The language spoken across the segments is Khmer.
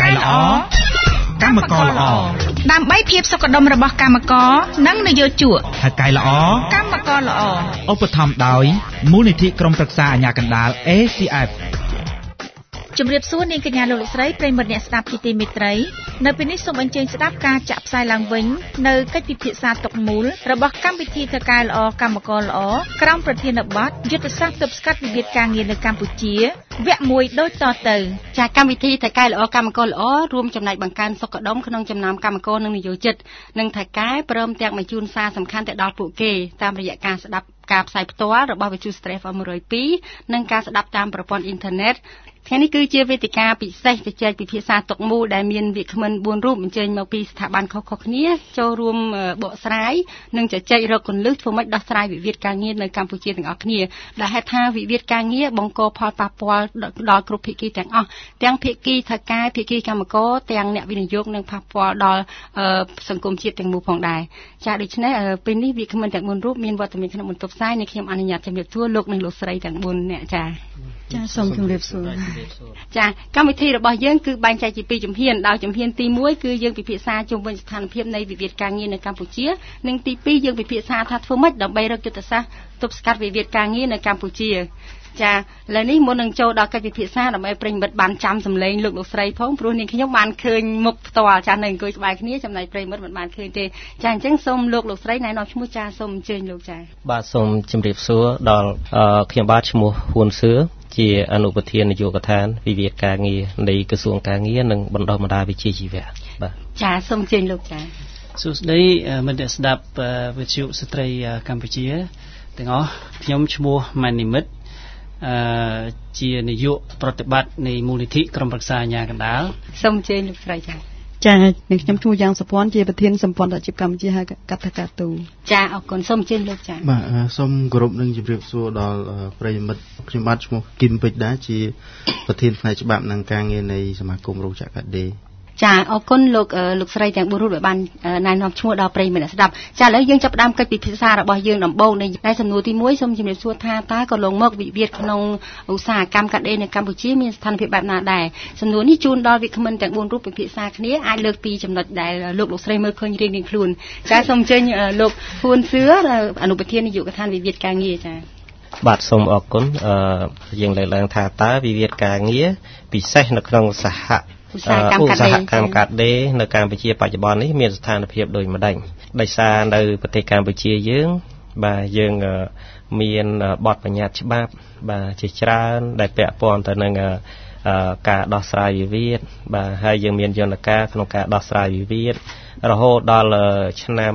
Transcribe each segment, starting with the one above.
កែល្អកម្មករល្អដើម្បីភាពសុខដុមរបស់កម្មករនិងនយោជកថៅកែល្អកម្មករល្អឧបត្ថម្ភដោយមូលនិធិក្រុមប្រឹក្សាអាជ្ញាកណ្ដាល ACF ជំរាបសួរនាងកញ្ញាលោកស្រីប្រិយមិត្តអ្នកស្ដាប់ជាទីមេត្រីនៅពេលនេះសូមអញ្ជើញស្ដាប់ការចាក់ផ្សាយឡើងវិញនៅកិច្ចពិភាក្សាទុកមូលរបស់កម្មវិធីថៅកែល្អកម្មករល្អក្រោមប្រធានបទយុទ្ធសាស្ត្រទប់ស្កាត់វិវាទការងារនៅកម្ពុជាវគ្គ1ដូចតទៅចាកម្មវិធីថៅកែល្អកម្មករល្អរួមចំណែកបង្កើនសុខដុមក្នុងចំណោមកម្មករនិងនិយោជិតនិងថៅកែព្រមទាំងបញ្ជូនសារសំខាន់ទៅដល់ពួកគេតាមរយៈការស្ដាប់ការផ្សាយផ្ទាល់របស់វិទ្យុស្ត្រេហ្វ 102 និងការស្ដាប់តាមប្រព័ន្ធអ៊ីនធឺណិតថ្ងៃនេះគឺជាវេទិកាពិសេសជជែកពិភាក្សាទុកមូលដែលមានវាគ្មិន4រូបអញ្ជើញមកពីស្ថាប័នខុសៗគ្នាចូលរួមបកស្រាយនិងជជែករកគន្លឹះធ្វើម៉េចដោះស្រាយវិវាទការងារនៅកម្ពុជាទាំងអស់គ្នាដែលហេតុថាវិវាទការងារបង្កផលប៉ះពាល់ដល់គ្រប់ភាគីទាំងអស់ទាំងភាគីថៅកែភាគីកម្មករទាំងអ្នកវិនិយោគនិងប៉ះពាល់ដល់សង្គមជាតិទាំងមូលផងដែរចាដូច្នេះពេលនេះវាគ្មិនទាំង4រូបមានវត្តមានក្នុងបន្ទប់ផ្សាយនៃខ្ញុំអនុញ្ញាតជម្រាបសួរលោកនិងលោកស្រីទាំង4នាក់ចាសូមជម្រាបសួរចាកម្មវិធីរបស់យើងគឺបែងចែកជា2ជំហានដោយជំហានទី1គឺយើងពិភាក្សាជុំវិញស្ថានភាពនៃវិវាទការងារនៅកម្ពុជានិងទី2យើងពិភាក្សាថាធ្វើម៉េចដើម្បីរកយុទ្ធសាស្ត្រទប់ស្កាត់វិវាទការងារនៅកម្ពុជាចាឥឡូវនេះមុននឹងចូលដល់កិច្ចពិភាក្សាដើម្បីប្រិញ្ញមិត្តបានចាំសម្លេងលោកស្រីផងព្រោះនាងខ្ញុំបានឃើញមុខផ្ទាល់ចានៅអង្គុយក្បែរគ្នាចំណែកប្រិញ្ញមិត្តមិនបានឃើញទេចាអញ្ចឹងសូមលោកស្រីណែនាំឈ្មោះចាសូមអញ្ជើញលោកចាបាទសូមជម្រាបសួរដល់ខ្ញុំបាទឈ្មោះហ៊ួនសឿជាអនុប្រធាននាយកដ្ឋានវិវាទការងារនៃក្រសួងការងារនិងបណ្ដុះបណ្ដាលវិជ្ជាជីវៈបាទចាសូមអញ្ជើញលោកចាសួស្តីមិត្តអ្នកស្ដាប់វិទ្យុស្ត្រីកម្ពុជាទាំងអស់ខ្ញុំឈ្មោះម៉ានីមិតជានាយកប្រតិបត្តិនៃមូលនិធិក្រុមប្រឹក្សាអាជ្ញាកណ្ដាលសូមអញ្ជើញលោកស្រីចាចានាងខ្ញុំឈ្មោះយ៉ាងសុភ័ណ្ឌជាប្រធានសម្ព័ន្ធអាជីវកម្មជាហៅកថាកាទូចាអរគុណសូមអញ្ជើញលោកចាបាទសូមគោរពនឹងជម្រាបសួរដល់ប្រិយមិត្តខ្ញុំបាទឈ្មោះគឹមពេជ្រដាជាប្រធានផ្នែកច្បាប់និងការងារនៃសមាគមរោងចក្រកាដេចាអរគុណលោកស្រីទាំង4រូបដែលបានណែនាំឈ្មោះដល់ប្រិយមិត្តអ្នកស្ដាប់ចាឥឡូវយើងចាប់ផ្ដើមកិច្ចពិភាក្សារបស់យើងដំបូងនៃសំណួរទី1សូមជម្រាបសួរថាតើកន្លងមកវិវាទក្នុងឧស្សាហកម្មកាដេនៅកម្ពុជាមានស្ថានភាពបែបណាដែរសំណួរនេះជូនដល់វិក្កាមិនទាំង4រូបពិភាក្សាគ្នាអាចលើកពីចំណុចដែលលោកស្រីមើលឃើញរៀងៗខ្លួនចាសូមអញ្ជើញលោកហ៊ួនសឿអនុប្រធាននាយកដ្ឋានវិវាទការងារចាបាទសូមអរគុណយើងលើកឡើងថាតើវិវាទការងារពិសេសនៅក្នុងឧស្សាហកម្មកាដេនៅកម្ពុជាបច្ចុប្បន្ននេះមានស្ថានភាពដូចម្ដេចដោយសារនៅប្រទេសកម្ពុជាយើងបាទយើងមានបទបញ្ញត្តិច្បាប់បាទជាច្រើនដែលពាក់ព័ន្ធទៅនឹងការដោះស្រាយវិវាទបាទហើយយើងមានយន្តការក្នុងការដោះស្រាយវិវាទរហូតដល់ឆ្នាំ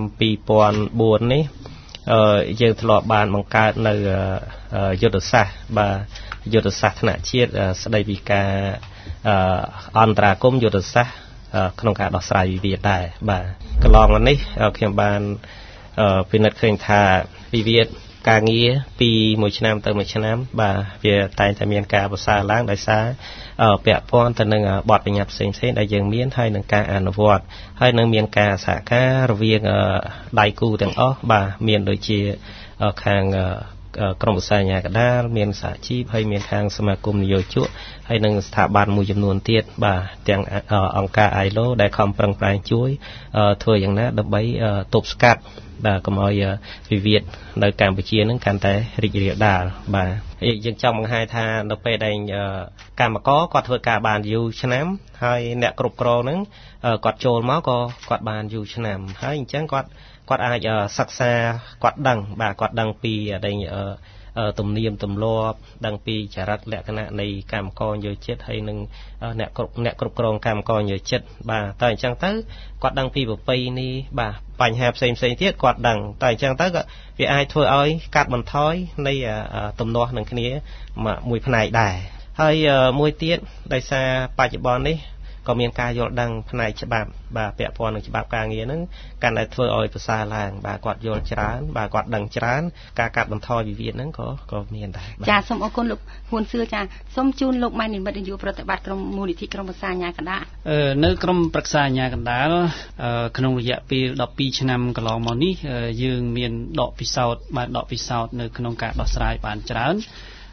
2004នេះយើងធ្លាប់បានបង្កើតនៅយុទ្ធសាស្ត្របាទយុទ្ធសាស្ត្រថ្នាក់ជាតិស្ដីពីការអន្តរាគមន៍យុទ្ធសាស្ត្រក្នុងការដោះស្រាយវិវាទដែរបាទកន្លងមកនេះខ្ញុំបានពិនិត្យឃើញថាវិវាទការងារពីមួយឆ្នាំទៅមួយឆ្នាំបាទវាតែងតែមានការប្រសើរឡើងដោយសារពាក់ព័ន្ធទៅនឹងបទបញ្ញត្តិផ្សេងៗដែលយើងមានហើយនឹងការអនុវត្តហើយនឹងមានការសហការរវាងដៃគូទាំងអស់បាទមានដូចជាខាងក្រុមឧស្សាហកម្មកណ្ដាលមានសហជីពហើយមានខាងសមាគមនយោជកហើយនិងស្ថាប័នមួយចំនួនទៀតបាទទាំងអង្គការ ILO ដែលខំប្រឹងប្រែងជួយធ្វើយ៉ាងណាដើម្បីទប់ស្កាត់បាទកុំឲ្យវិវាទនៅកម្ពុជានឹងកាន់តែរីករាលដាលបាទយើងចង់បង្ហាញថានៅពេលដែលកម្មករគាត់ធ្វើការបានយូរឆ្នាំហើយអ្នកគ្រប់គ្រងហ្នឹងគាត់ចូលមកក៏គាត់បានយូរឆ្នាំហើយអញ្ចឹងគាត់អាចសិក្សាគាត់ដឹងបាទគាត់ដឹងពីទំនៀមទម្លាប់ដឹងពីចរិតលក្ខណៈនៃកម្មករយោជិតហើយនឹងអ្នកគ្រប់គ្រងកម្មករយោជិតបាទតែអញ្ចឹងទៅគាត់ដឹងពីប្រពៃណីបាទបញ្ហាផ្សេងទៀតគាត់ដឹងតែអញ្ចឹងទៅក៏វាអាចធ្វើឲ្យកាត់បន្ថយនៃទំនាស់នឹងគ្នាមួយផ្នែកដែរហើយមួយទៀតដោយសារបច្ចុប្បន្ននេះក៏មានការយល់ដឹងផ្នែកច្បាប់បាទពាក់ព័ន្ធនឹងច្បាប់ការងារហ្នឹងកាន់តែធ្វើឲ្យប្រសើរឡើងបាទគាត់យល់ច្រើនបាទគាត់ដឹងច្រើនការកាត់បន្ថយវិវាទហ្នឹងក៏មានដែរចាសូមអរគុណលោកហ៊ួនសឿចាសូមជូនលោកម៉ែនិមិត្តនាយកប្រតិបត្តិក្រុមមូលនិធិក្រុមប្រឹក្សាអាជ្ញាកណ្ដាលនៅក្រុមប្រឹក្សាអាជ្ញាកណ្ដាលក្នុងរយៈពេល12ឆ្នាំកន្លងមកនេះយើងមានដកពិសោធន៍នៅក្នុងការដោះស្រាយបានច្រើន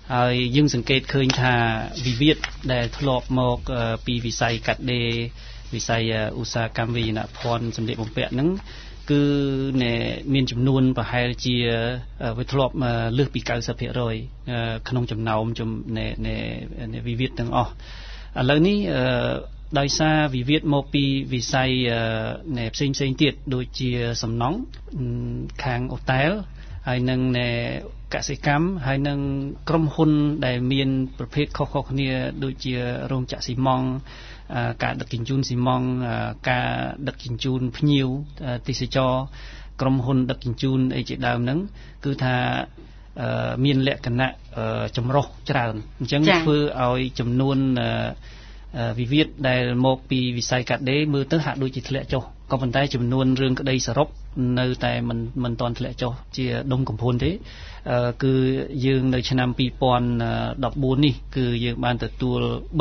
ហើយយើងសង្កេតឃើញថាវិវាទដែលធ្លាប់មកពីវិស័យកាត់ដេរវិស័យឧស្សាហកម្មវិញ្ញាណភ័ណ្ឌសម្លៀកបំពាក់ហ្នឹងគឺមានចំនួនប្រហែលជាវាធ្លាប់លើសពី 90% ក្នុងចំណោមនៃវិវាទទាំងអស់ឥឡូវនេះដោយសារវិវាទមកពីវិស័យផ្សេងទៀតដូចជាសំណង់ខាងអូតែលហើយនឹងកសិកម្មហើយនឹងក្រុមហ៊ុនដែលមានប្រភេទខុសៗគ្នាដូចជារោងចក្រស៊ីម៉ង់ការដឹកជញ្ជូនស៊ីម៉ង់ការដឹកជញ្ជូនភ្ញៀវទេសចរក្រុមហ៊ុនដឹកជញ្ជូនអីជាដើមហ្នឹងគឺថាមានលក្ខណៈចម្រុះច្រើនអញ្ចឹងធ្វើឲ្យចំនួនវិវាទដែលមកពីវិស័យកាត់ដេរមើលទៅហាក់ដូចជាធ្លាក់ចុះក៏ប៉ុន្តែចំនួនរឿងក្តីសរុបនៅតែមិនទាន់ធ្លាក់ចុះជាដុំកំភួនទេគឺយើងនៅឆ្នាំ2014នេះគឺយើងបានទទួល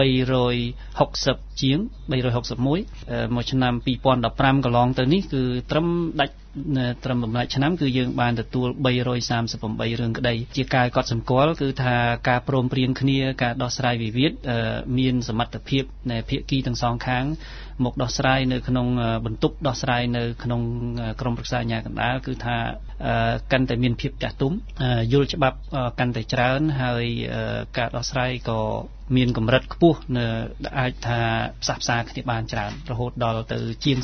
360ជាង361មកឆ្នាំ2015កន្លងទៅនេះគឺត្រឹមបំណាច់ឆ្នាំគឺយើងបានទទួល338រឿងក្តីជាការកត់សម្គាល់គឺថាការព្រមព្រៀងគ្នាការដោះស្រាយវិវាទមានសមត្ថភាពនៃភាគីទាំងសងខាងមកដោះស្រាយនៅក្នុងបន្ទប់ដោះស្រាយនៅក្នុងក្រមប្រឹក្សាអាជ្ញាកណ្ដាលគឺថាកាន់តែមានភាពចាស់ទុំយល់ច្បាប់កាន់តែច្រើនហើយការដោះស្រាយក៏មានកម្រិតខ្ពស់នៅអាចថាផ្សះផ្សាគ្នាបានច្រើនរហូតដល់ទៅជាង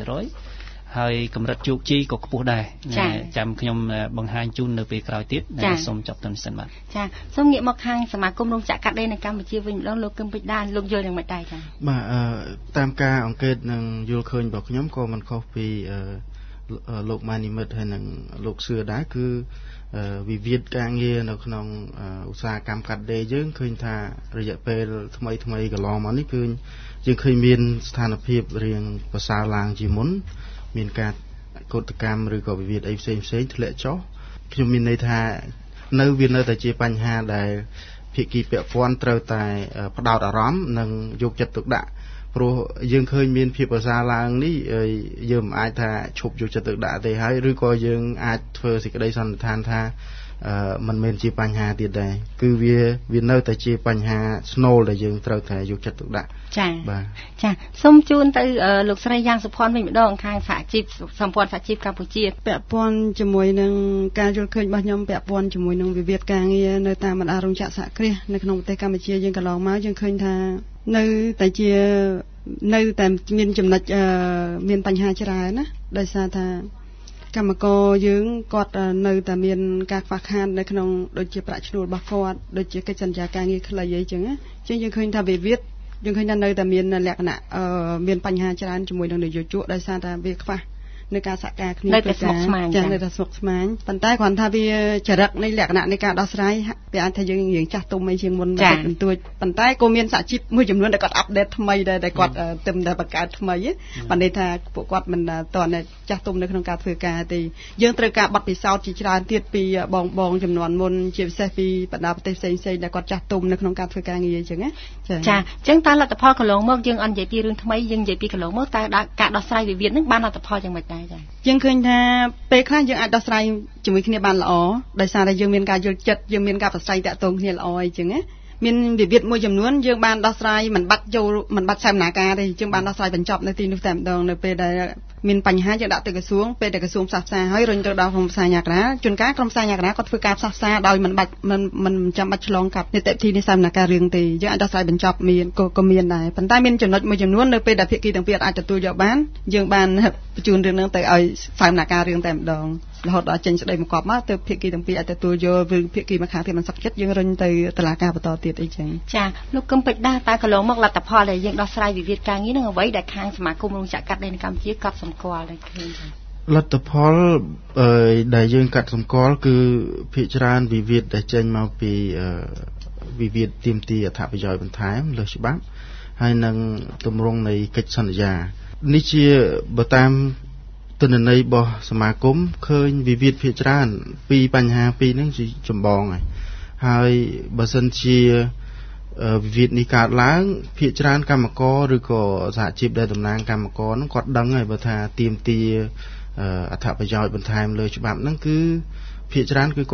30% ហើយកម្រិតជោគជ័យក៏ខ្ពស់ដែរចាំខ្ញុំបង្ហាញជូននៅពេលក្រោយទៀតសូមចប់ទៅនេះសិនបាទចាសូមងាកមកខាងសមាគមរោងចក្រកាត់ដេរនៅកម្ពុជាវិញម្ដងលោកគឹមពេជ្រដាលោកយល់យ៉ាងម៉េចដែរចាបាទតាមការអង្កេតនិងយល់ឃើញរបស់ខ្ញុំក៏មិនខុសពីលោកម៉ានីមិតហើយនិងលោកសឿដែរគឺវិវាទការងារនៅក្នុងឧស្សាហកម្មកាត់ដេរយើងឃើញថារយៈពេលថ្មីកន្លងមកនេះគឺយើងឃើញមានស្ថានភាពរៀងប្រសើរឡើងជាមុនមានការកោតកម្មឬក៏វិវាទអីផ្សេងធ្លាក់ចុះខ្ញុំមានន័យថាវានៅតែជាបញ្ហាដែលភាគីពាក់ព័ន្ធត្រូវតែផ្ដោតអារម្មណ៍និងយកចិត្តទុកដាក់ព្រោះយើងឃើញមានភាពប្រសើរឡើងនេះយើងមិនអាចថាឈប់យកចិត្តទុកដាក់ទេហើយឬក៏យើងអាចធ្វើសេចក្តីសន្និដ្ឋានថាมันមិនជាបញ្ហាទៀតដែរគឺវានៅតែជាបញ្ហាស្នូលដែលយើងត្រូវតែយកចិត្តទុកដាក់ចា៎បាទចា៎សូមជូនទៅលោកស្រីយ៉ាងសុភ័ណ្ឌវិញម្ដងខាងសហជីពសម្ព័ន្ធសហជីពកម្ពុជាពាក់ព័ន្ធជាមួយនឹងការយល់ឃើញរបស់ខ្ញុំពាក់ព័ន្ធជាមួយនឹងវិវាទការងារនៅតាមបណ្ដារោងចក្រសហគ្រាសនៅក្នុងប្រទេសកម្ពុជាយើងកន្លងមកយើងឃើញថានៅតែមានចំណុចមានបញ្ហាច្រើនណាដោយសារថាកម្មករយើងគាត់នៅតែមានការខ្វះខាតនៅក្នុងដូចជាប្រាក់ឈ្នួលរបស់គាត់ដូចជាកិច្ចសន្យាការងារខ្លីអីចឹងណាអញ្ចឹងយើងឃើញថាវិវាទយើងឃើញថានៅតែមានលក្ខណៈមានបញ្ហាច្រើនជាមួយនឹងនយោជកដោយសារតែវាខ្វះในការសហការគ្នានៅតែស្មុគស្មាញចានៅតែស្មុគស្មាញប៉ុន្តែគ្រាន់ថាវាចរិតនៃលក្ខណៈនៃការដោះស្រាយវាអាចថាយើងរៀងចាស់ទុំអីជាងមុនបន្តិចបន្តួចប៉ុន្តែក៏មានសហជីពមួយចំនួនដែលគាត់អាប់ដេតថ្មីដែរដែលគាត់ទៅតែបង្កើតថ្មីបានន័យថាពួកគាត់មិនតន់ចាស់ទុំនៅក្នុងការធ្វើការទេយើងត្រូវការប័ណ្ណពិសោធន៍ជាច្រើនទៀតពីបងចំនួនមុនជាពិសេសពីបណ្ដាប្រទេសផ្សេងៗដែលគាត់ចាស់ទុំនៅក្នុងការធ្វើការងារអញ្ចឹងណាចាអញ្ចឹងតើលទ្ធផលកន្លងមកយើងអត់និយាយពីរឿងថ្មីយើងនិយាយពីកន្លងមកតើការដោះស្រាយវិវាទនឹងបានលទ្ធផលយ៉ាងម៉េចដែរយើងឃើញថាពេលខ្លះយើងអាចដោះស្រាយជាមួយគ្នាបានល្អដោយសារតែយើងមានការយល់ចិត្តយើងមានការប្រស្រ័យតាក់ទងគ្នាល្អអីចឹងណាមានវិវាទមួយចំនួនយើងបានដោះស្រាយមិនបាត់សកម្មភាពទេយើងបានដោះស្រាយបញ្ចប់នៅទីនោះតែម្ដងនៅពេលដែលមានបញ្ហាយើងដាក់ទៅក្រសួងពេលដែលក្រសួងផ្សះផ្សាហើយរុញទៅដល់ក្រុមផ្សាយអាជ្ញាកណ្ដាលជួនកាលក្រុមផ្សាយអាជ្ញាកណ្ដាលគាត់ធ្វើការផ្សះផ្សាដោយមិនចាំបាច់ឆ្លងកាត់នីតិវិធីនៃសកម្មភាពរឿងទេយើងអាចដោះស្រាយបញ្ចប់មានក៏មានដែរប៉ុន្តែមានចំណុចមួយចំនួននៅពេលដែលភាគីទាំងពីរអាចទទួលយកបានយើងបានបញ្ជូនរឿងហ្នឹងទៅឲ្យសកម្មភាពរឿងតែម្ដងរហូតដល់ចេញស្ដីមកកប់មកទៅភាគីទាំងពីរអាចទទួលយកឬភាគីម្ខាងទៀតមិនសឹកចិត្តយើងរុញទៅតុលាការបន្តទៀតអីចឹងចាលោកកឹមពេជ្រដាតើកន្លងមកលទ្ធផលដែលយើងដោះស្រាយវិវាទការងារនឹងអ្វីដែលខាងសមាគមរោងចក្រកាត់ដេរនៅកម្ពុជាកត់សម្គាល់ដែរឃើញលទ្ធផលដែលយើងកាត់សម្គាល់គឺភាគច្រើនវិវាទដែលចេញមកពីវិវាទទាមទារអត្ថប្រយោជន៍បន្ថែមលើច្បាប់ហើយនឹងទម្រង់នៃកិច្ចសន្យានេះជាបើតាមទិន្នន័យរបស់សមាគមឃើញវិវាទភាគច្រើនពីបញ្ហាពីរហ្នឹងជាចម្បងហើយបើសិនជាវិវាទនេះកើតឡើងភាគច្រើនកម្មករឬក៏សហជីពដែលតំណាងកម្មករហ្នឹងគាត់ដឹងហើយបើថាទាមទារអត្ថប្រយោជន៍បន្ថែមលើច្បាប់ហ្នឹងគឺភាគច្រើនគឺគាត់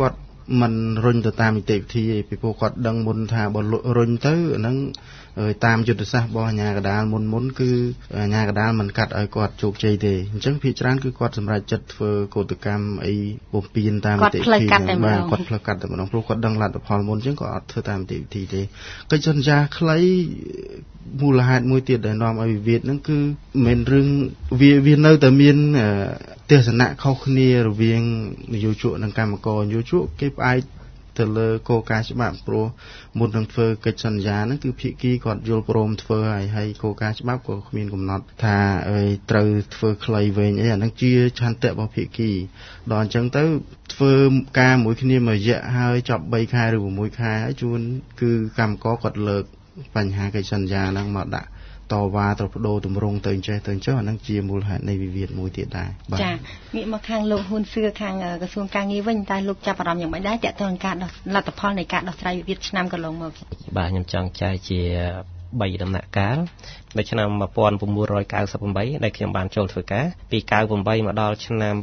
មិនរុញទៅតាមនីតិវិធីឯពីព្រោះគាត់ដឹងមុនថាបើរុញទៅអាហ្នឹងតាមយុទ្ធសាស្ត្ររបស់អាជ្ញាកណ្ដាលមុនគឺអាជ្ញាកណ្ដាលមិនកាត់ឲ្យគាត់ជោគជ័យទេអញ្ចឹងភាគច្រើនគឺគាត់សម្រេចចិត្តធ្វើកោតកម្មអីបំពេញតាមនីតិវិធីបាទគាត់ផ្លូវកាត់តែម្ដងព្រោះគាត់ដឹងលទ្ធផលមុនអញ្ចឹងគាត់អត់ធ្វើតាមនីតិវិធីទេកិច្ចសន្យាខ្លីមូលហេតុមួយទៀតដែលនាំឲ្យវិវាទហ្នឹងគឺមិនរឿងវានៅតែមានទស្សនៈខុសគ្នារវាងនយោជកនិងកម្មករនយោជកគេផ្អែកទៅលើគោលការណ៍ច្បាប់ព្រោះមុននឹងធ្វើកិច្ចសន្យាហ្នឹងគឺភាគីគាត់យល់ព្រមធ្វើហើយគោលការណ៍ច្បាប់ក៏គ្មានកំណត់ថាត្រូវធ្វើខ្លីវែងអីអាហ្នឹងជាឆន្ទៈរបស់ភាគីដល់អញ្ចឹងទៅធ្វើការមួយគ្នាមួយរយៈហើយចប់3ខែឬ6ខែហើយជួនគឺកម្មករគាត់លើកបញ្ហាកិច្ចសន្យាហ្នឹងមកដាក់តវ៉ាទៅបដូរទម្រង់ទៅអញ្ចេះអាហ្នឹងជាមូលហេតុនៃវិវាទមួយទៀតដែរបាទចាងាកមកខាងលោកហ៊ុនសឿខាងក្រសួងការងារវិញតើលោកចាប់អារម្មណ៍យ៉ាងម៉េចដែរទាក់ទងនឹងការលទ្ធផលនៃការដោះស្រាយវិវាទឆ្នាំកន្លងមកបាទខ្ញុំចង់ចែកជា3ដំណាក់កាលនៅឆ្នាំ1998ដែលខ្ញុំបានចូលធ្វើការពី98មកដល់ឆ្នាំ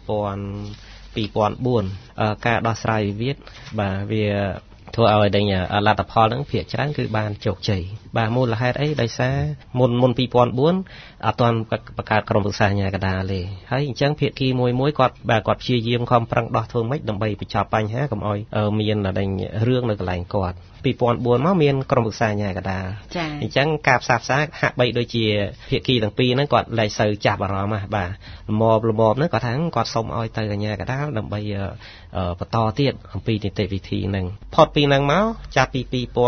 2004ការដោះស្រាយវិវាទបាទវាធ្វើឲ្យដេញលទ្ធផលហ្នឹងភាគច្រើនគឺបានជោគជ័យបាទមូលហេតុអីដោយសារមុន2004អត់ទាន់បង្កើតក្រុមប្រឹក្សាអាជ្ញាកណ្ដាលទេហើយអញ្ចឹងភាគីមួយគាត់ព្យាយាមខំប្រឹងដោះធ្វើម៉េចដើម្បីបញ្ចប់បញ្ហាកុំឲ្យមានដេញរឿងនៅកន្លែងគាត់2004មកមានក្រុមប្រឹក្សាអាជ្ញាកណ្ដាលអញ្ចឹងការផ្សះផ្សាហាក់បីដូចជាភាគីទាំងពីរហ្នឹងគាត់លែងសូវចាប់អារម្មណ៍បាទល្មមហ្នឹងគាត់ថាគាត់សុំឲ្យទៅអាជ្ញាកណ្ដាលដើម្បីបន្តទៀតអំពីនីតិវិធីហ្នឹងផុតពីហ្នឹងមកចាប់ពី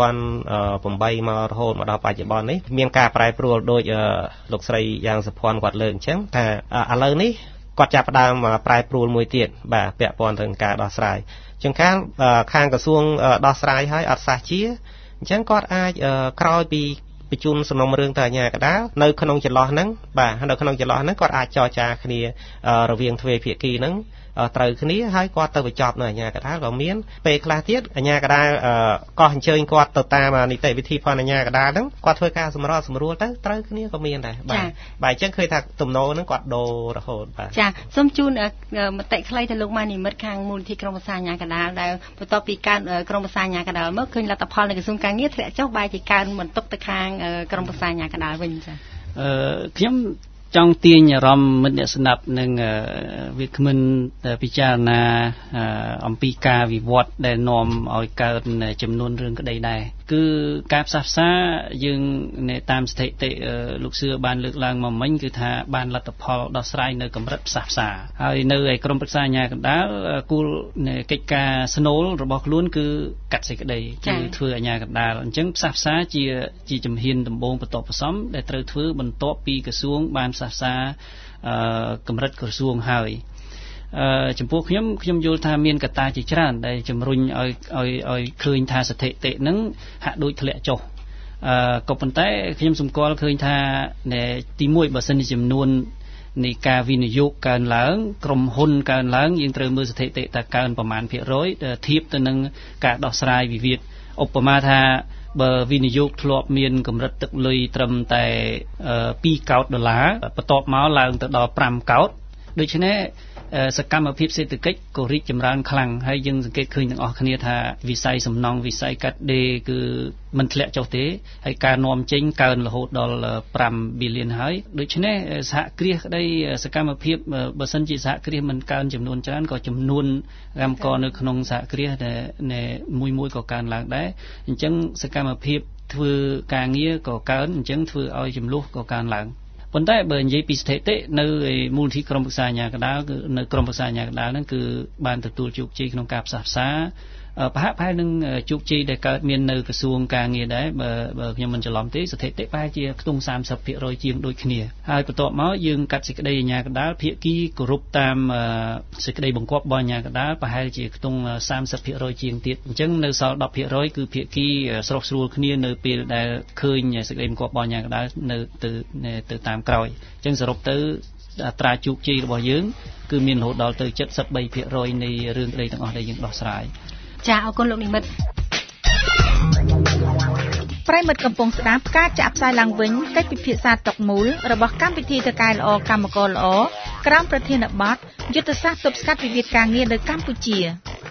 2008មករហូតមកដល់បច្ចុប្បន្ននេះមានការប្រែប្រួលដោយលោកស្រីយ៉ាងសុភ័ណ្ឌគាត់លើកអញ្ចឹងថាឥឡូវនេះគាត់ចាប់ផ្ដើមប្រែប្រួលមួយទៀតបាទពាក់ព័ន្ធទៅនឹងការដោះស្រាយជាងខាងក្រសួងដោះស្រាយឲ្យអត់សះជាអញ្ចឹងគាត់អាចក្រោយពីបញ្ជូនសំណុំរឿងទៅអាជ្ញាកណ្ដាលនៅក្នុងចន្លោះហ្នឹងបាទនៅក្នុងចន្លោះហ្នឹងគាត់អាចចរចាគ្នារវាងទ្វេភាគីហ្នឹងត្រូវគ្នាហើយគាត់ទៅបញ្ចប់នៅអាជ្ញាកណ្ដាលក៏មានពេលខ្លះទៀតអាជ្ញាកណ្ដាលក៏អញ្ជើញគាត់ទៅតាមនីតិវិធីផងអាជ្ញាកណ្ដាលហ្នឹងគាត់ធ្វើការសម្រួលទៅត្រូវគ្នាក៏មានដែរបាទអញ្ចឹងឃើញថាទំនោរហ្នឹងគាត់ដូររហូតបាទចាសូមជូនមតិខ្លីទៅលោកម៉ានីមិត្តខាងមូលនិធិក្រុមប្រឹក្សាអាជ្ញាកណ្ដាលដែលបន្ទាប់ពីការក្រុមប្រឹក្សាអាជ្ញាកណ្ដាលមកឃើញលទ្ធផលនៃក្រសួងការងារធ្លាក់ចុះបែរជាកើនបន្ទុកទៅខាងក្រុមប្រឹក្សាអាជ្ញាកណ្ដាលវិញចាខ្ញុំចង់ទាញអារម្មណ៍មិត្តអ្នកស្ដាប់នឹងវាគ្មិនពិចារណាអំពីការវិវត្តដែលនាំឲ្យកើតចំនួនរឿងក្តីដែរគឺការផ្សះផ្សាយើងតាមស្ថិតិលោកសឿបានលើកឡើងមកមិញគឺថាបានលទ្ធផលដោះស្រាយនៅកម្រិតផ្សះផ្សាហើយនៅឯក្រមប្រឹក្សាអាជ្ញាកណ្ដាលគោលកិច្ចការស្នូលរបស់ខ្លួនគឺកាត់សេចក្តីគឺធ្វើអាជ្ញាកណ្ដាលអញ្ចឹងផ្សះផ្សាជាជំហានដំបូងបន្ទាប់បន្សំដែលត្រូវធ្វើបន្ទាប់ពីក្រសួងបានផ្សះផ្សាកម្រិតក្រសួងហើយចំពោះខ្ញុំយល់ថាមានកត្តាជាច្រើនដែលជំរុញឲ្យឃើញថាស្ថិតិហ្នឹងហាក់ដូចធ្លាក់ចុះក៏ប៉ុន្តែខ្ញុំសម្គាល់ឃើញថាទី1បើសិនជាចំនួននៃការវិនិយោគកើនឡើងក្រុមហ៊ុនកើនឡើងយើងត្រូវមើលស្ថិតិថាកើនប្រមាណភាគរយធៀបទៅនឹងការដោះស្រាយវិវាទឧបមាថាបើវិនិយោគធ្លាប់មានកម្រិតទឹកលុយត្រឹមតែ$2 កោតបន្ទាប់មកឡើងទៅដល់$5 កោតដូច្នេះសកម្មភាពសេដ្ឋកិច្ចក៏រីកចម្រើនខ្លាំងហើយយើងសង្កេតឃើញទាំងអស់គ្នាថាវិស័យសំណង់វិស័យកាត់ដេរគឺមិនធ្លាក់ចុះទេហើយការនាំចេញកើនរហូតដល់$5 ប៊ីលានហើយដូច្នេះសហគ្រាសក្តីសកម្មភាពបើសិនជាសហគ្រាសមិនកើនចំនួនច្រើនក៏ចំនួនកម្មករនៅក្នុងសហគ្រាសដែលមួយក៏កើនឡើងដែរអញ្ចឹងសកម្មភាពធ្វើការងារក៏កើនអញ្ចឹងធ្វើឲ្យចំនួនក៏កើនឡើងប៉ុន្តែបើនិយាយពីស្ថិតិនៅមូលនិធិក្រុមប្រឹក្សាអាជ្ញាកណ្ដាលគឺនៅក្រុមប្រឹក្សាអាជ្ញាកណ្ដាលហ្នឹងគឺបានទទួលជោគជ័យក្នុងការផ្សះផ្សាប្រហែលនឹងជោគជ័យដែលកើតមាននៅក្រសួងការងារដែរបើខ្ញុំមិនច្រឡំទេស្ថិតិប្រហែលជាខ្ទង់ 30% ជាងដូចគ្នាហើយបន្ទាប់មកយើងកាត់សេចក្តីអាជ្ញាកណ្ដាលភាគីគោរពតាមសេចក្តីបង្គាប់របស់អាជ្ញាកណ្ដាលប្រហែលជាខ្ទង់ 30% ជាងទៀតអញ្ចឹងនៅសល់ 10% គឺភាគីស្រុះស្រួលគ្នានៅពេលដែលឃើញសេចក្តីបង្គាប់របស់អាជ្ញាកណ្ដាលទៅតាមក្រោយអញ្ចឹងសរុបទៅអត្រាជោគជ័យរបស់យើងគឺមានរហូតដល់ទៅ 73% នៃរឿងក្តីទាំងអស់ដែលយើងដោះស្រាយចាអរគុណលោកនិមិត្តប្រិមិត្តកំពុងស្ដាប់ការចាក់ផ្សាយឡើងវិញកិច្ចពិភាក្សាតុកមូលរបស់កម្មវិធីថកែល្អកម្មករល្អក្រោមប្រធានបទយុទ្ធសាស្ត្រទប់ស្កាត់វិវាទការងារនៅកម្ពុជា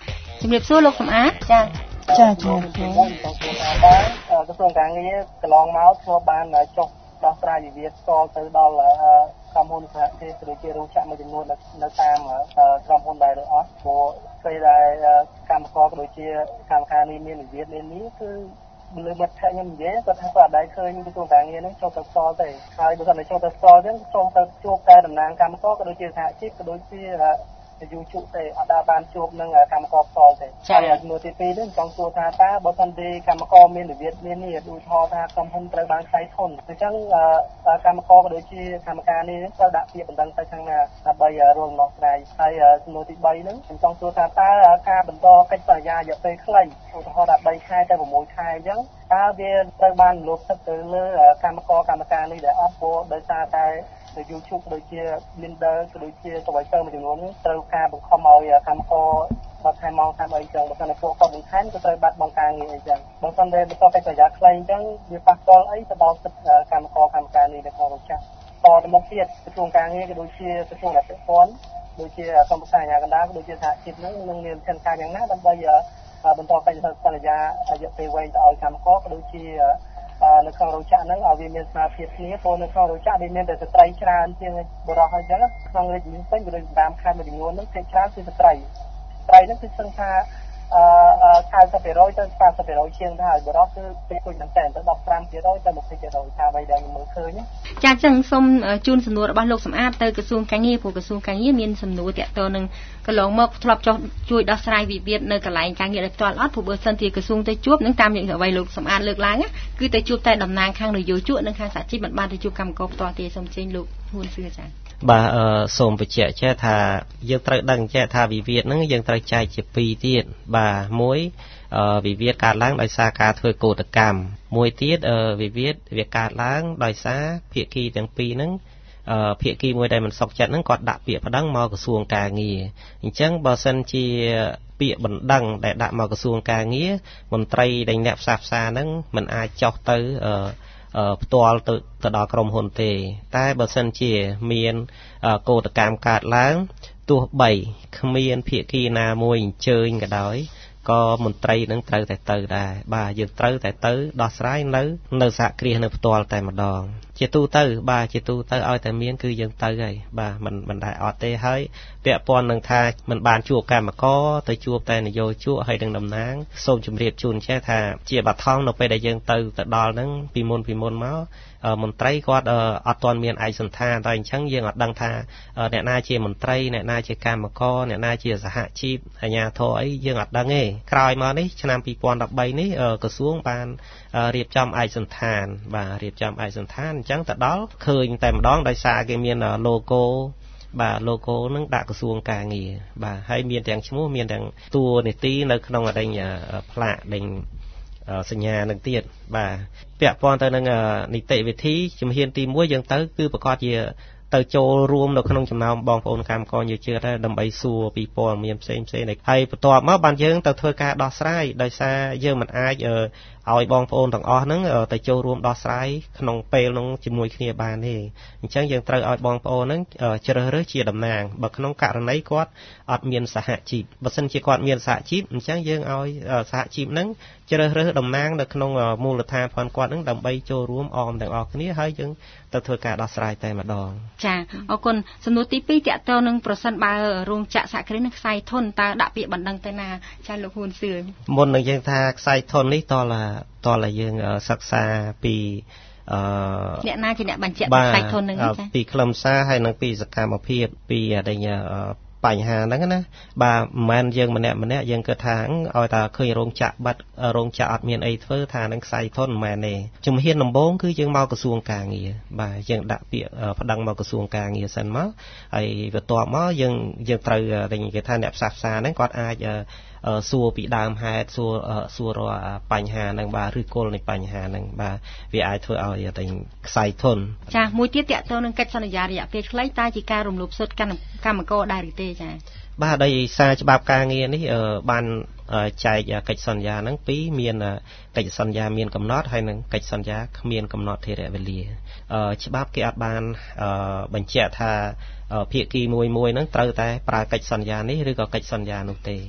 ជំរាបសួរលោកសំអាតចាជំរាបសួរក្រសួងការងារកន្លងមកធ្វើបានចុះដោះស្រាយវិវាទស្គាល់ទៅដល់ក្រុមហ៊ុនសហជីពដូចជារោងចក្រមួយចំនួននៅតាមក្រុមហ៊ុនដែរឬអត់ព្រោះពេលដែលកម្មករក៏ដូចជាកម្មការនេះមានវិវាទនេះគឺលើមិត្តភក្តិខ្ញុំនិយាយគាត់ថាគាត់អត់ដែរឃើញក្រសួងការងារនឹងចុះទៅស្គាល់ទេហើយបើមិនចុះទៅស្គាល់ទេសូមទៅជួបតែតំណាងកម្មករក៏ដូចជាសហជីពក៏ដូចជាយូរជក់ទេអត់ដែរបានជួបនឹងកម្មករផ្ទាល់ទេហើយជំនួសទី2នេះចង់សួរថាតើបើសិនជាកម្មករមានវិវាទមាននេះដូចថាក្រុមហ៊ុនត្រូវបានខ្សែធនអញ្ចឹងកម្មករក៏ដូចជាកម្មការនេះត្រូវដាក់ពាក្យបណ្ដឹងទៅខាងណាដើម្បីរលំដោះស្រាយហើយជំនួសទី3នេះខ្ញុំចង់សួរថាតើការបន្តកិច្ចសន្យារយៈពេលខ្លីឧទាហរណ៍ថា3ខែទៅ6ខែអញ្ចឹងតើវាត្រូវបានលោកទឹកទៅលើកម្មករកម្មការនេះដែលអត់ព្រោះដោយសារតែយូរជប់ដូចជា Linder ក៏ដូចជាទៅឲ្យទៅមួយចំនួនត្រូវការបង្ខំឲ្យកម្មករបើខែម៉ោងតាមអីចឹងបើសិនតែពួកគាត់បន្ថែមក៏ត្រូវបាត់បង់ការងារអីចឹងបើសិនតែបន្តកិច្ចសន្យាខ្លីអញ្ចឹងវាប៉ះពាល់អីទៅដល់សិទ្ធិកម្មករកម្មការនេះនៅក្នុងរោងចក្រតទៅមុខទៀតក្រសួងការងារក៏ដូចជាក្រសួងអភិវឌ្ឍន៍ដូចជាកម្មវិធីអាជ្ញាកណ្ដាលក៏ដូចជាសហជីពនឹងមានវិធានការយ៉ាងណាដើម្បីបន្តកិច្ចសន្យារយៈពេលវែងទៅឲ្យកម្មករក៏ដូចជានៅក្នុងរោងចក្រហ្នឹងឲ្យវាមានស្មារតីគ្នាព្រោះនៅក្នុងរោងចក្រវាមានតែស្ត្រីច្រើនជាងបុរសហើយអញ្ចឹងក្នុងរាជធានីពេញក៏ដូចតាមខេត្តមួយចំនួនហ្នឹងភាគច្រើនគឺស្ត្រីហ្នឹងគឺសឹងថា90% ទៅ 80% ជាងទៅហើយបុរសគឺពេកគុជមែនតើទៅ 15% ទៅ 20% ថាអ្វីដែលខ្ញុំមើលឃើញចាអញ្ចឹងសូមជូនសំណួររបស់លោកសំអាតទៅក្រសួងការងារព្រោះក្រសួងការងារមានសំណួរតាក់ទងនឹងកន្លងមកធ្លាប់ចុះជួយដោះស្រាយវិវាទនៅកន្លែងការងារដោយផ្ទាល់អត់ព្រោះបើសិនជាក្រសួងទៅជួបនឹងតាមយ៉ាងអ្វីលោកសំអាតលើកឡើងគឺទៅជួបតែតំណាងខាងនយោជកនិងខាងសហជីពមិនបានទៅជួបកម្មករផ្ទាល់ទេសូមជើញលោកហ៊ុនសឿចាបាទសូមបញ្ជាក់ចេះថាយើងត្រូវដឹងចេះថាវិវាទហ្នឹងយើងត្រូវចែកជា2ទៀតបាទមួយវិវាទកើតឡើងដោយសារការធ្វើកោតកម្មមួយទៀតវិវាទវាកើតឡើងដោយសារភាគីទាំងពីរហ្នឹងភាគីមួយដែលមិនសុខចិត្តហ្នឹងគាត់ដាក់ពាក្យប្តឹងមកក្រសួងការងារអញ្ចឹងបើសិនជាពាក្យបណ្ដឹងដែលដាក់មកក្រសួងការងារមន្ត្រីដែលអ្នកផ្សះផ្សាហ្នឹងមិនអាចចោះទៅផ្ទាល់ទៅដល់ក្រុមហ៊ុនទេតែបើសិនជាមានកោតកម្មកើតឡើងទោះបីគ្មានភាគីណាមួយអញ្ជើញក៏ដោយក៏មន្ត្រីនឹងត្រូវតែទៅដែរបាទយើងត្រូវតែទៅដោះស្រាយនៅសហគ្រាសនៅផ្ទាល់តែម្ដងជាទូទៅបាទជាទូទៅឲ្យតែមានគឺយើងទៅហើយបាទមិនដែរអត់ទេហើយពាក់ព័ន្ធនឹងថាមិនបានជួបកម្មករទៅជួបតែនយោជកហើយនឹងតំណាងសូមជម្រាបជូនចេះថាជាបឋមនៅពេលដែលយើងទៅដល់ហ្នឹងពីមុនមកមន្ត្រីគាត់អត់ទាន់មានឯកសណ្ឋានតែអញ្ចឹងយើងអត់ដឹងថាអ្នកណាជាមន្ត្រីអ្នកណាជាកម្មករអ្នកណាជាសហជីពអាជ្ញាធរអីយើងអត់ដឹងទេក្រោយមកនេះឆ្នាំ2013នេះក្រសួងបានរៀបចំឯកសណ្ឋានបាទរៀបចំឯកសណ្ឋានអញ្ចឹងទៅដល់ឃើញតែម្ដងដោយសារគេមាន logo បាទ logo នឹងដាក់ក្រសួងការងារបាទហើយមានទាំងឈ្មោះមានទាំងតួនាទីនៅក្នុងអរិញផ្លាកដេញសញ្ញានឹងទៀតបាទពាក់ព័ន្ធទៅនឹងនីតិវិធីជំហានទី1យើងទៅគឺប្រកាសជាទៅចូលរួមនៅក្នុងចំណោមបងប្អូនកម្មករយោជឿដែរដើម្បីសួរពីព័ត៌មានផ្សេងហើយបន្ទាប់មកបានយើងទៅធ្វើការដោះស្រាយដោយសារយើងមិនអាចឲ្យបងប្អូនទាំងអស់ហ្នឹងទៅចូលរួមដោះស្រាយក្នុងពេលនោះជាមួយគ្នាបានទេអញ្ចឹងយើងត្រូវឲ្យបងប្អូនហ្នឹងជ្រើសរើសជាតំណាងបើក្នុងករណីគាត់អត់មានសហជីពបើសិនជាគាត់មានសហជីពអញ្ចឹងយើងឲ្យសហជីពហ្នឹងជ្រើសរើសតំណាងនៅក្នុងមូលដ្ឋានផងគាត់ហ្នឹងដើម្បីចូលរួមអមទាំងអស់គ្នាហើយយើងទៅធ្វើការដោះស្រាយតែម្ដងចាអរគុណសំណួរទី2តាក់ទងនឹងប្រសិនបើរោងចក្រសហគ្រាសនឹងខ្សែធនតើដាក់ពាក្យបណ្ដឹងទៅណាចាលោកហ៊ុនសឿមុននឹងយើងថាខ្សែធននេះតើយើងសិក្សាពីអ្នកណាជាអ្នកបញ្ជាក់ខ្សែធននឹងចាពីខ្លឹមសារហើយនឹងពីសកម្មភាពពីបញ្ហាហ្នឹងណាបាទមិនមែនយើងម្នាក់យើងគិតថាឲ្យតែឃើញរោងចក្របាត់រោងចក្រអត់មានអីធ្វើថានឹងខ្សែធនមិនមែនទេជំហានដំបូងគឺយើងមកក្រសួងការងារបាទយើងដាក់ពាក្យប្តឹងមកក្រសួងការងារសិនមកហើយបន្ទាប់មកយើងត្រូវគេថាអ្នកផ្សះផ្សាហ្នឹងគាត់អាចសួរពីដើមហេតុសួររាល់បញ្ហាហ្នឹងបាទឬគល់នៃបញ្ហាហ្នឹងបាទវាអាចធ្វើឲ្យតែខ្សែធនចាមួយទៀតតាក់ទងនឹងកិច្ចសន្យារយៈពេលខ្លីតើជាការរំលោភសិទ្ធិកម្មករដែរឬទេចាបាទដោយសារច្បាប់ការងារនេះបានចែកកិច្ចសន្យាហ្នឹងពីរមានកិច្ចសន្យាមានកំណត់ហើយនិងកិច្ចសន្យាគ្មានកំណត់ធរៈវេលាច្បាប់គេអត់បានបញ្ជាក់ថាភាគីមួយហ្នឹងត្រូវតែប្រើកិច្ចសន្យានេះឬក៏កិច្ចសន្យានោះទេ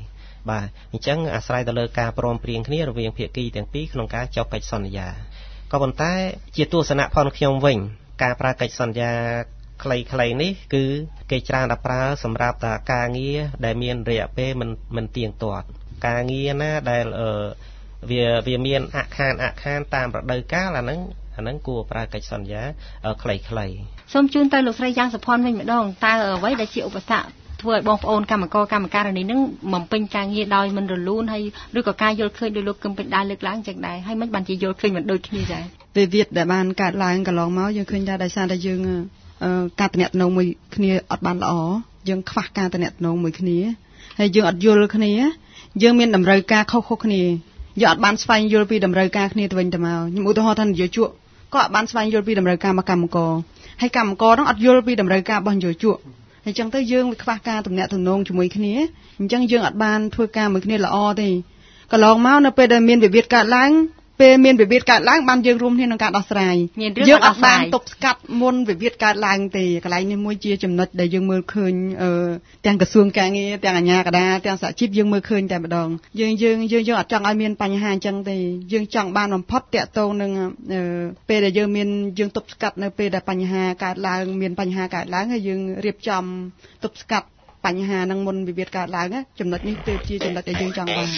បាទអញ្ចឹងអាស្រ័យទៅលើការព្រមព្រៀងគ្នារវាងភាគីទាំងពីរក្នុងការចុះកិច្ចសន្យាក៏ប៉ុន្តែជាទស្សនៈផងខ្ញុំវិញការប្រើកិច្ចសន្យាខ្លីៗនេះគឺគេច្រើនតែប្រើសម្រាប់តែការងារដែលមានរយៈពេលមិនទៀងទាត់ការងារណាដែលវាមានអខានតាមរដូវកាលអាហ្នឹងគួរប្រើកិច្ចសន្យាខ្លីៗសូមជូនទៅលោកស្រីយ៉ាងសុផាន់វិញម្ដងតើអ្វីដែលជាឧបសគ្គធ្វើឲ្យបងប្អូនកម្មការនេះនឹងបំពេញការងារដោយមិនរលូនហើយឬក៏ការយល់ឃើញដោយលោកគឹមពេជ្រដែរលើកឡើងចឹងដែរហើយមិនបានជាយល់ឃើញមិនដូចគ្នាដែរវិវាទដែលបានកើតឡើងកន្លងមកយើងឃើញថាដោយសារតែយើងការតំណែងមួយគ្នាអត់បានល្អយើងខ្វះការតំណែងមួយគ្នាហើយយើងអត់យល់គ្នាយើងមានតម្រូវការខុសៗគ្នាយើងអត់បានស្វែងយល់ពីតម្រូវការគ្នាទៅវិញទៅមកខ្ញុំឧទាហរណ៍ថានយោជកក៏អត់បានស្វែងយល់ពីតម្រូវការរបស់កម្មករហើយកម្មករហ្នឹងអត់យល់ពីតម្រូវការរបស់នយោជកអញ្ចឹងទៅយើងខ្វះការតំណែងជាមួយគ្នាអញ្ចឹងយើងអត់បានធ្វើការមួយគ្នាល្អទេកន្លងមកនៅពេលដែលមានវិវាទកើតឡើងបានយើងរួមគ្នាក្នុងការដោះស្រាយយើងអត់បានទប់ស្កាត់មុនវិវាទកើតឡើងទេកន្លែងនេះមួយជាចំណុចដែលយើងមើលឃើញទាំងក្រសួងការងារទាំងអាជ្ញាកណ្ដាលទាំងសហជីពយើងមើលឃើញតែម្ដងយើងអត់ចង់ឲ្យមានបញ្ហាអញ្ចឹងទេយើងចង់បានបំផុតតាក់ទងនឹងពេលដែលយើងទប់ស្កាត់នៅពេលដែលបញ្ហាកើតឡើងមានបញ្ហាកើតឡើងហើយយើងរៀបចំទប់ស្កាត់បញ្ហានឹងមុនវិវាទកើតឡើងចំណុចនេះគឺជាចំណុចដែលយើងចង់បាន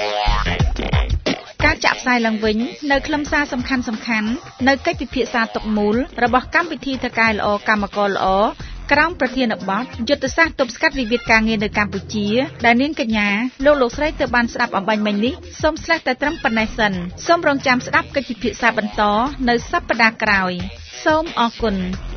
ការចាក់ផ្សាយឡើងវិញនៅខ្លឹមសារសំខាន់នៅកិច្ចពិភាក្សាទុកមូលរបស់កម្មវិធីថកែល្អកម្មករល្អក្រោមប្រធានបទយុទ្ធសាស្ត្រទប់ស្កាត់វិវាទការងារនៅកម្ពុជាដែលនាងកញ្ញាលោកស្រីទើបបានស្ដាប់អំបញ្ញមិញនេះសូមស្លេះតែត្រឹមប៉ុណ្ណេះសិនសូមរងចាំស្ដាប់កិច្ចពិភាក្សាបន្តនៅសប្តាហ៍ក្រោយសូមអរគុណ